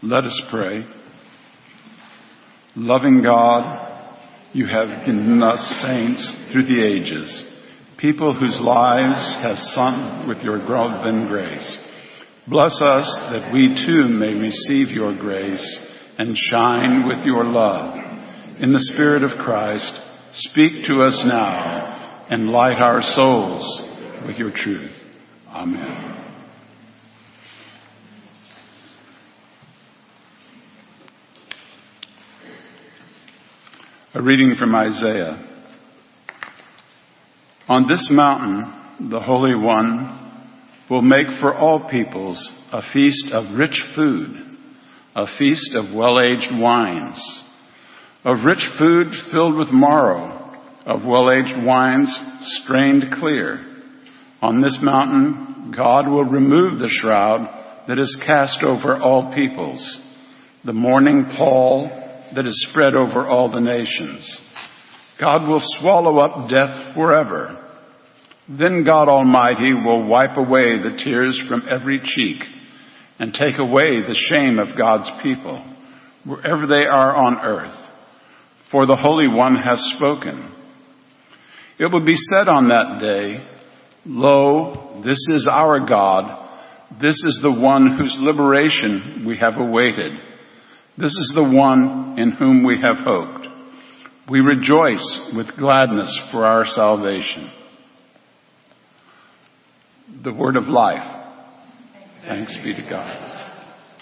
Let us pray. Loving God, you have given us saints through the ages, people whose lives have sung with your love and grace. Bless us that we too may receive your grace and shine with your love. In the Spirit of Christ, speak to us now and light our souls with your truth. Amen. A reading from Isaiah. On this mountain, the Holy One will make for all peoples a feast of rich food, a feast of well-aged wines, of rich food filled with marrow, of well-aged wines strained clear. On this mountain, God will remove the shroud that is cast over all peoples, the mourning pall that is spread over all the nations. God will swallow up death forever. Then God Almighty will wipe away the tears from every cheek and take away the shame of God's people, wherever they are on earth. For the Holy One has spoken. It will be said on that day, Lo, this is our God. This is the one whose liberation we have awaited. This is the one in whom we have hoped. We rejoice with gladness for our salvation. The word of life. Thanks be to God.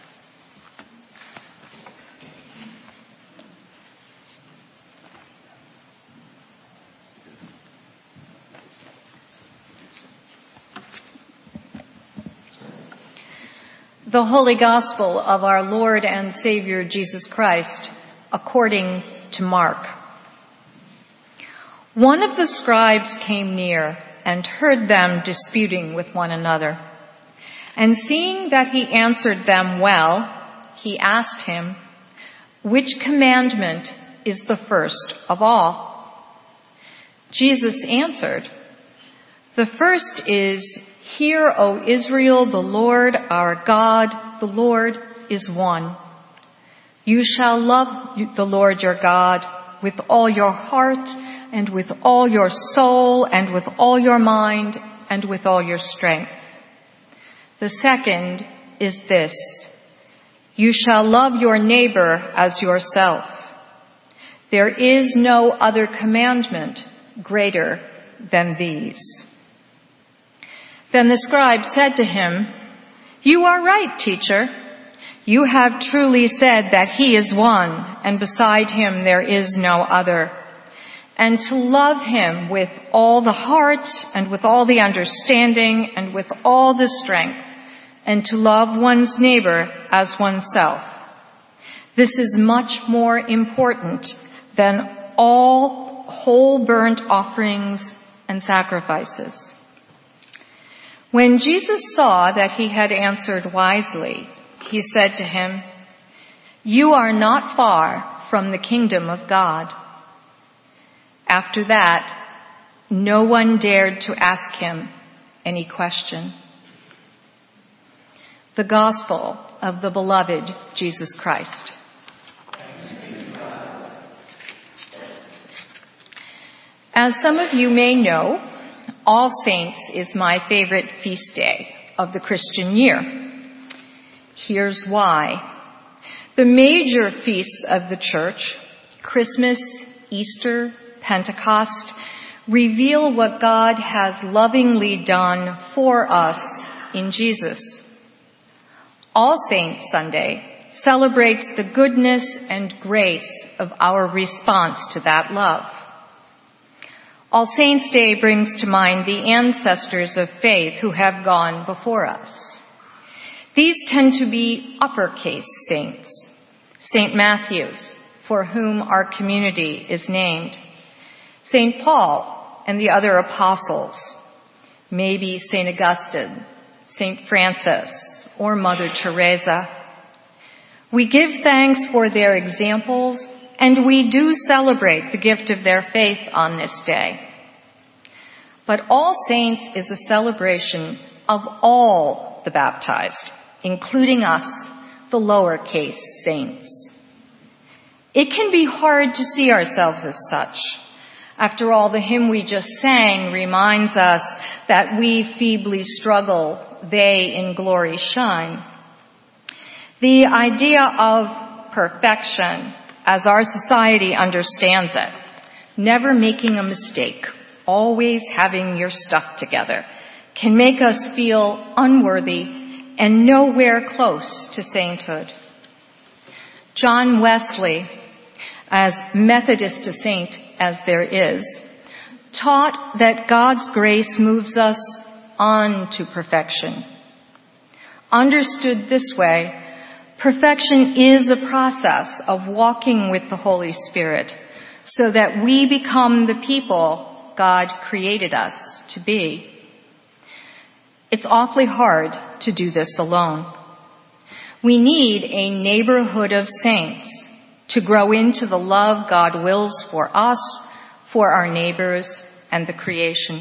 The Holy Gospel of our Lord and Savior Jesus Christ, according to Mark. One of the scribes came near and heard them disputing with one another. And seeing that he answered them well, he asked him, "Which commandment is the first of all?" Jesus answered, "The first is, Hear, O Israel, the Lord our God, the Lord is one. You shall love the Lord your God with all your heart and with all your soul and with all your mind and with all your strength. The second is this, you shall love your neighbor as yourself. There is no other commandment greater than these." Then the scribe said to him, "You are right, teacher. You have truly said that he is one, and beside him there is no other. And to love him with all the heart and with all the understanding and with all the strength, and to love one's neighbor as oneself. This is much more important than all whole burnt offerings and sacrifices." When Jesus saw that he had answered wisely, he said to him, "You are not far from the kingdom of God." After that, no one dared to ask him any question. The Gospel of the beloved Jesus Christ. As some of you may know, All Saints is my favorite feast day of the Christian year. Here's why. The major feasts of the Church, Christmas, Easter, Pentecost, reveal what God has lovingly done for us in Jesus. All Saints Sunday celebrates the goodness and grace of our response to that love. All Saints' Day brings to mind the ancestors of faith who have gone before us. These tend to be uppercase saints. St. Matthew's, for whom our community is named. St. Paul and the other apostles. Maybe St. Augustine, St. Francis, or Mother Teresa. We give thanks for their examples, and we do celebrate the gift of their faith on this day. But All Saints is a celebration of all the baptized, including us, the lowercase saints. It can be hard to see ourselves as such. After all, the hymn we just sang reminds us that we feebly struggle, they in glory shine. The idea of perfection, as our society understands it, never making a mistake, always having your stuff together, can make us feel unworthy and nowhere close to sainthood. John Wesley, as Methodist a saint as there is, taught that God's grace moves us on to perfection. Understood this way, perfection is a process of walking with the Holy Spirit so that we become the people God created us to be. It's awfully hard to do this alone. We need a neighborhood of saints to grow into the love God wills for us, for our neighbors, and the creation.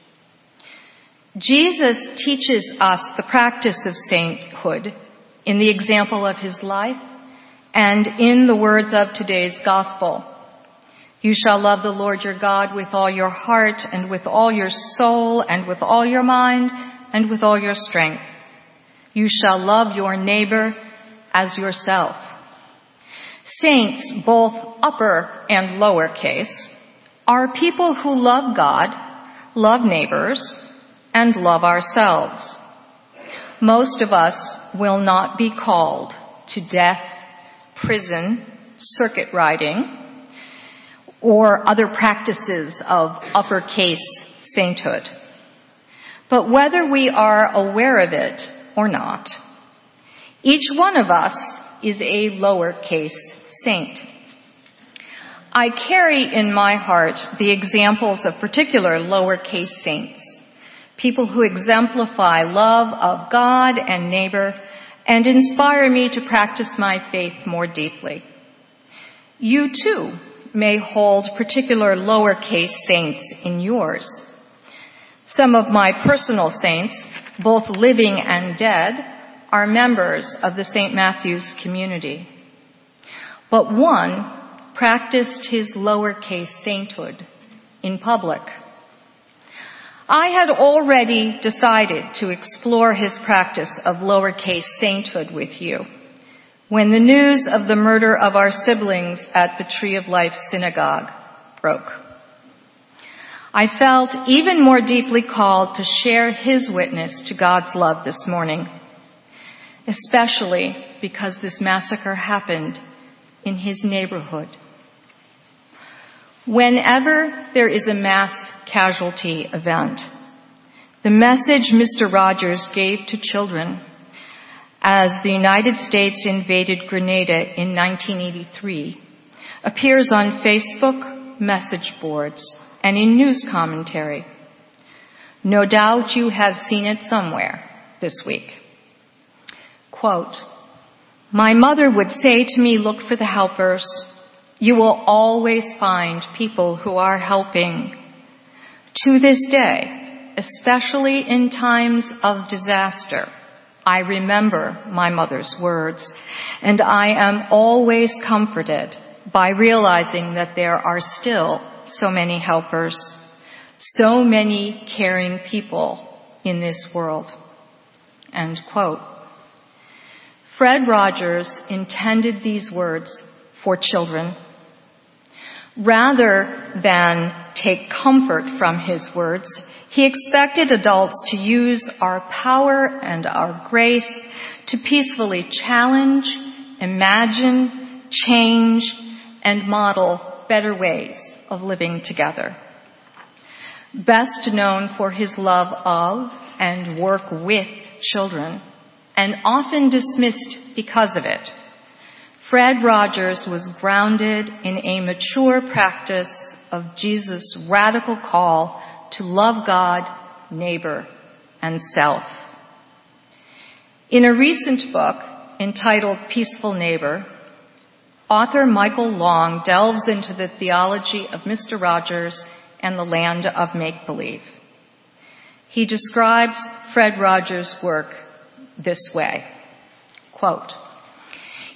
Jesus teaches us the practice of sainthood in the example of his life and in the words of today's gospel. You shall love the Lord your God with all your heart and with all your soul and with all your mind and with all your strength. You shall love your neighbor as yourself. Saints, both upper and lower case, are people who love God, love neighbors, and love ourselves. Most of us will not be called to death, prison, circuit riding, or other practices of uppercase sainthood. But whether we are aware of it or not, each one of us is a lowercase saint. I carry in my heart the examples of particular lowercase saints, people who exemplify love of God and neighbor and inspire me to practice my faith more deeply. You too may hold particular lowercase saints in yours. Some of my personal saints, both living and dead, are members of the St. Matthew's community. But one practiced his lowercase sainthood in public. I had already decided to explore his practice of lowercase sainthood with you when the news of the murder of our siblings at the Tree of Life Synagogue broke. I felt even more deeply called to share his witness to God's love this morning, especially because this massacre happened in his neighborhood. Whenever there is a mass casualty event, the message Mr. Rogers gave to children as the United States invaded Grenada in 1983 appears on Facebook message boards and in news commentary. No doubt you have seen it somewhere this week. Quote, "My mother would say to me, look for the helpers. You will always find people who are helping. To this day, especially in times of disaster, I remember my mother's words, and I am always comforted by realizing that there are still so many helpers, so many caring people in this world." End quote. Fred Rogers intended these words for children. Rather than take comfort from his words, he expected adults to use our power and our grace to peacefully challenge, imagine, change, and model better ways of living together. Best known for his love of and work with children, and often dismissed because of it, Fred Rogers was grounded in a mature practice of Jesus' radical call to love God, neighbor, and self. In a recent book entitled Peaceful Neighbor, author Michael Long delves into the theology of Mr. Rogers and the land of make-believe. He describes Fred Rogers' work this way, quote,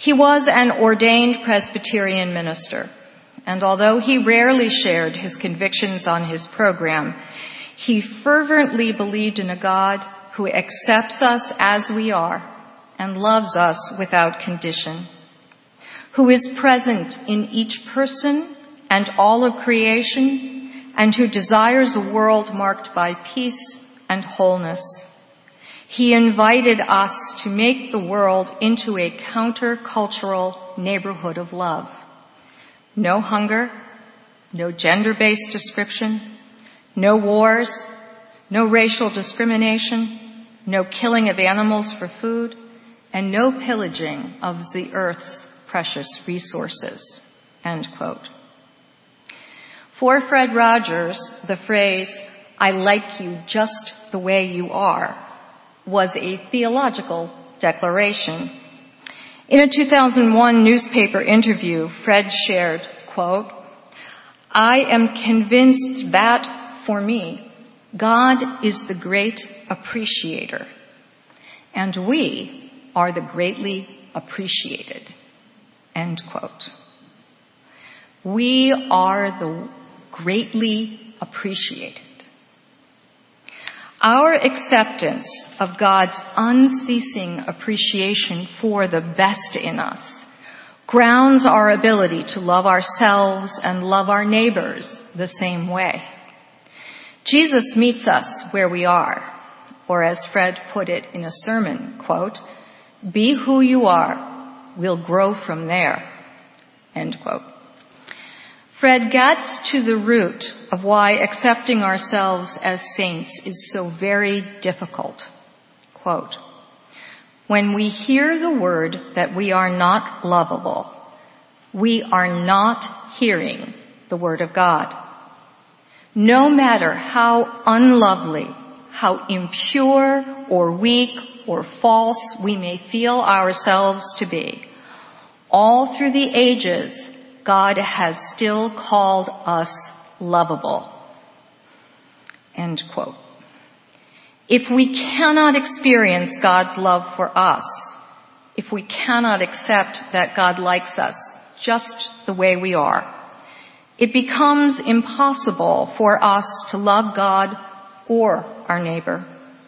He was an ordained Presbyterian minister, and although he rarely shared his convictions on his program, he fervently believed in a God who accepts us as we are and loves us without condition, who is present in each person and all of creation, and who desires a world marked by peace and wholeness. He invited us to make the world into a counter-cultural neighborhood of love. No hunger, no gender-based description, no wars, no racial discrimination, no killing of animals for food, and no pillaging of the earth's precious resources." End quote. For Fred Rogers, the phrase, "I like you just the way you are," was a theological declaration. In a 2001 newspaper interview, Fred shared, quote, "I am convinced that, for me, God is the great appreciator, and we are the greatly appreciated." End quote. We are the greatly appreciated. Our acceptance of God's unceasing appreciation for the best in us grounds our ability to love ourselves and love our neighbors the same way. Jesus meets us where we are, or as Fred put it in a sermon, quote, "Be who you are, we'll grow from there." End quote. Fred gets to the root of why accepting ourselves as saints is so very difficult. Quote, "When we hear the word that we are not lovable, we are not hearing the word of God. No matter how unlovely, how impure or weak or false we may feel ourselves to be, all through the ages, God has still called us lovable." End quote. If we cannot experience God's love for us, if we cannot accept that God likes us just the way we are, it becomes impossible for us to love God or our neighbor.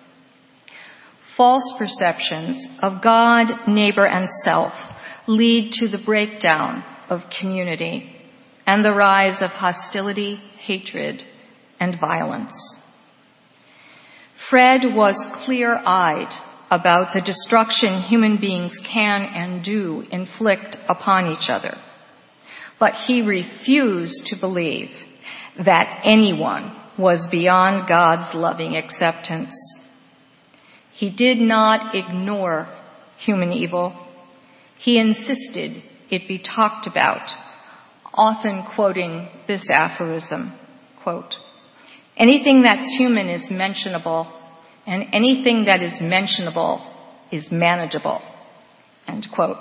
False perceptions of God, neighbor, and self lead to the breakdown of community and the rise of hostility, hatred, and violence. Fred was clear-eyed about the destruction human beings can and do inflict upon each other, but he refused to believe that anyone was beyond God's loving acceptance. He did not ignore human evil. He insisted it be talked about, often quoting this aphorism, quote, "Anything that's human is mentionable, and anything that is mentionable is manageable." End quote.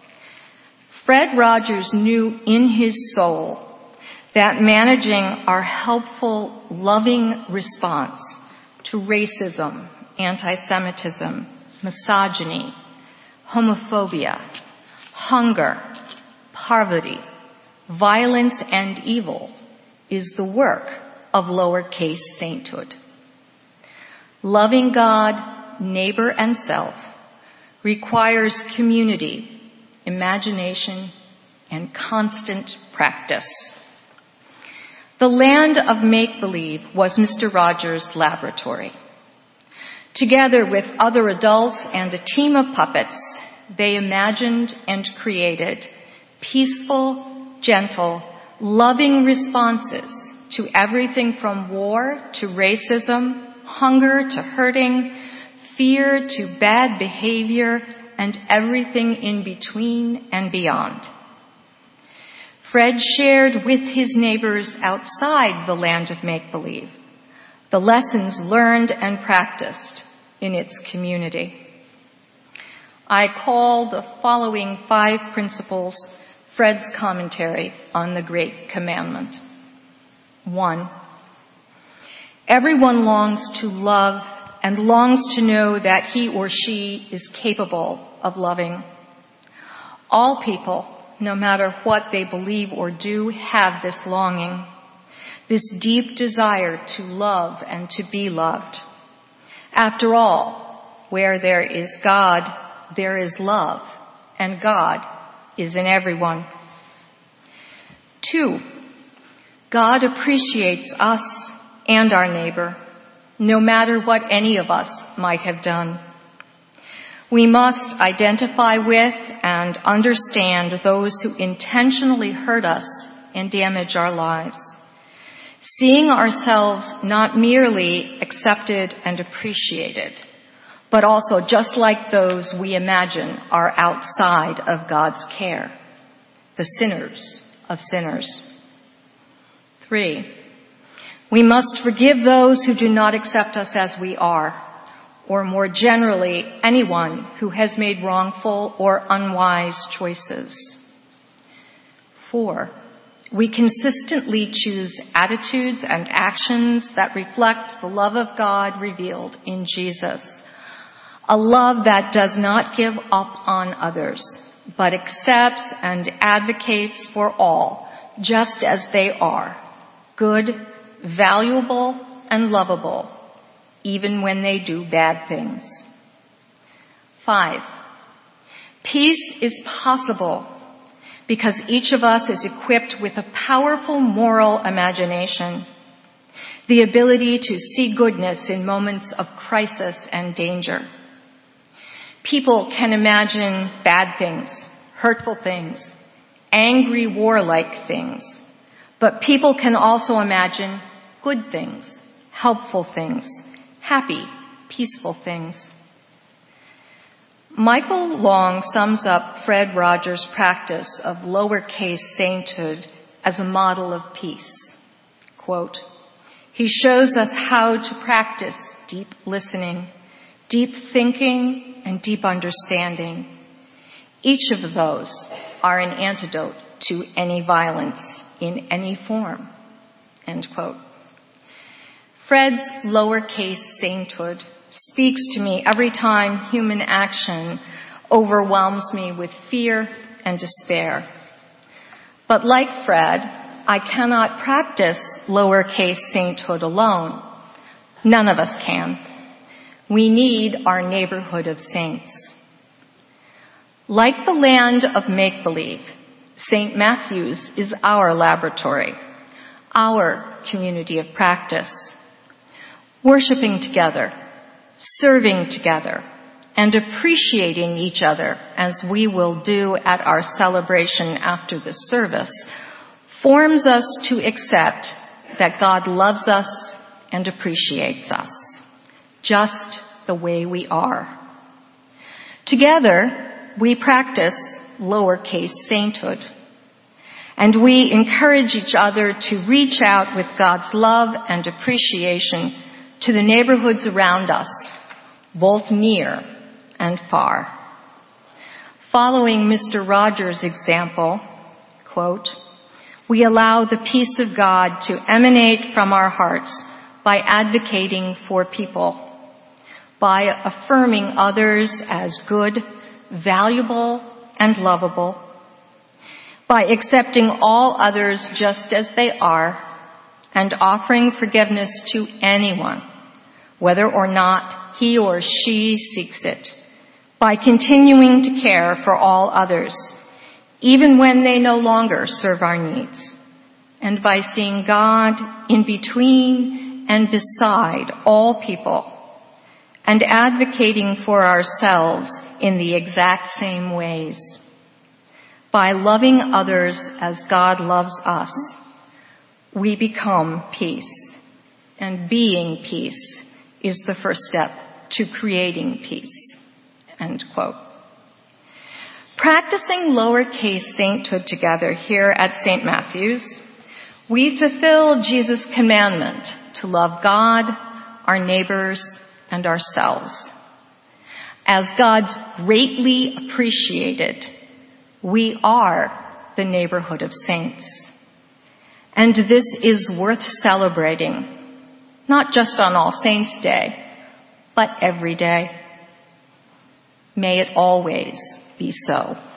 Fred Rogers knew in his soul that managing our helpful, loving response to racism, anti-Semitism, misogyny, homophobia, hunger, poverty, violence, and evil is the work of lowercase sainthood. Loving God, neighbor, and self requires community, imagination, and constant practice. The land of make-believe was Mr. Rogers' laboratory. Together with other adults and a team of puppets, they imagined and created peaceful, gentle, loving responses to everything from war to racism, hunger to hurting, fear to bad behavior, and everything in between and beyond. Fred shared with his neighbors outside the land of make-believe the lessons learned and practiced in its community. I call the following 5 principles Fred's commentary on the Great Commandment. 1. Everyone longs to love and longs to know that he or she is capable of loving. All people, no matter what they believe or do, have this longing, this deep desire to love and to be loved. After all, where there is God, there is love, and God is in everyone. 2, God appreciates us and our neighbor, no matter what any of us might have done. We must identify with and understand those who intentionally hurt us and damage our lives, seeing ourselves not merely accepted and appreciated, but also just like those we imagine are outside of God's care, the sinners of sinners. 3, we must forgive those who do not accept us as we are, or more generally, anyone who has made wrongful or unwise choices. 4, we consistently choose attitudes and actions that reflect the love of God revealed in Jesus, a love that does not give up on others, but accepts and advocates for all, just as they are, good, valuable, and lovable, even when they do bad things. 5, peace is possible because each of us is equipped with a powerful moral imagination, the ability to see goodness in moments of crisis and danger. People can imagine bad things, hurtful things, angry, warlike things, but people can also imagine good things, helpful things, happy, peaceful things. Michael Long sums up Fred Rogers' practice of lowercase sainthood as a model of peace. Quote, he shows us how to practice deep listening, deep thinking, and deep understanding. Each of those are an antidote to any violence in any form. End quote. Fred's lowercase sainthood speaks to me every time human action overwhelms me with fear and despair. But like Fred, I cannot practice lowercase sainthood alone. None of us can. We need our neighborhood of saints. Like the land of make-believe, St. Matthew's is our laboratory, our community of practice. Worshiping together, serving together, and appreciating each other, as we will do at our celebration after the service, forms us to accept that God loves us and appreciates us, just the way we are. Together, we practice lowercase sainthood, and we encourage each other to reach out with God's love and appreciation to the neighborhoods around us, both near and far. Following Mr. Rogers' example, quote, we allow the peace of God to emanate from our hearts by advocating for people, by affirming others as good, valuable, and lovable, by accepting all others just as they are, and offering forgiveness to anyone, whether or not he or she seeks it, by continuing to care for all others, even when they no longer serve our needs, and by seeing God in between and beside all people, and advocating for ourselves in the exact same ways. By loving others as God loves us, we become peace, and being peace is the first step to creating peace. End quote. Practicing lowercase sainthood together here at St. Matthew's, we fulfill Jesus' commandment to love God, our neighbors, and ourselves. As God's greatly appreciated, we are the neighborhood of saints. And this is worth celebrating, not just on All Saints' Day, but every day. May it always be so.